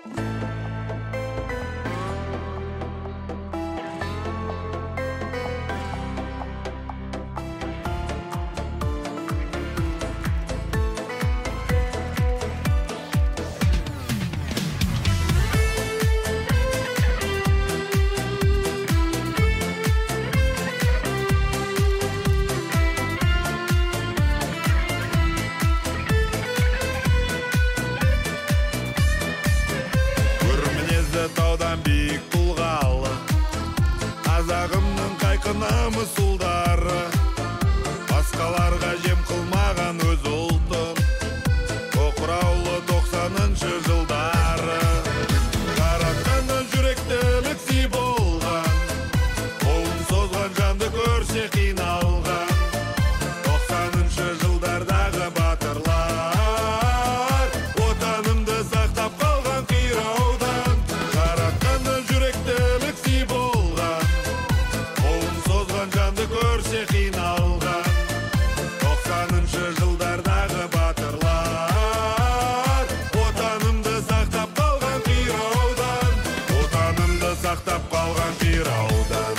Таудан биік тұлғалы, қазағымның қайқына мысылдары, басқаларға жем қылмаған өз ұлтын, тоқыраулы 90-шы жылдары. Жаратқаннан жүректілік сый болған, қолын созған жанды көрсе қиналған, 90-шы жылдардағы батырлар, отанымды сақтап қалған қираудан. Көрсе қиналған 90-шы жылдардағы батырлар, отанымды сақтап қалған қираудан, отанымды сақтап қалған қираудан.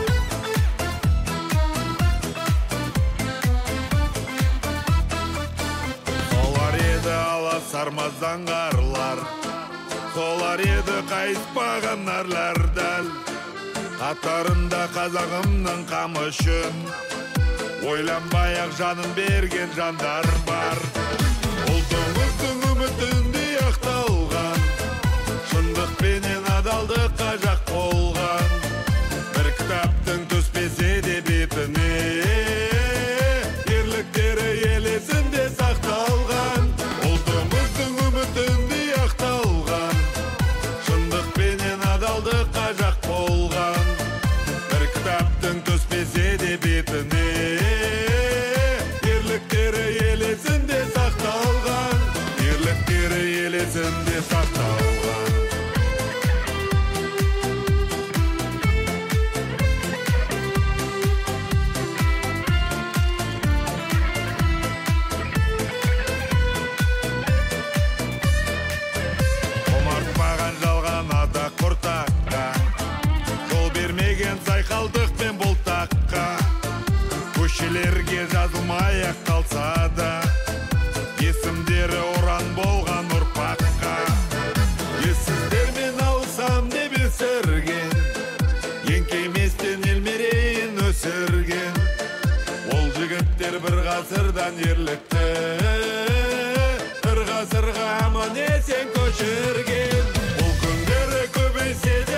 Солар еді алас сармаз аңғарлар, солар еді қайыспаған нарлар дәл, қатарында қазағымның қамы үшін ойланбай-ақ жанын берген жандар бар. Ұлтымыздың үмітінде ақталған, шындықпенен адалдыққа жақ болған, бір кітаптың түспесе де бетіне ерліктері ел есінде сақталған. Ұлтымыздың үмітінде ақталған, шындықпенен адалдыққа жақ болған, кітаптың түспесе де бетіне ерліктері ел есінде сақталған, ерліктері ел есінде сақталған. Омартпаған жалған ата құртаққа, жол бермеген сайқалдық пен бұлтаққа, көшелерге жазылмай-ақ қалса да есімдері ұран болған ұрпаққа. Ессіздермен алысам деп есірген, еңкейместен ел мерейін өсірген, ол жігіттер бір ғасырдан ерлікті бір ғасырға аман есен көшірген. Бұл күндері көбейсе де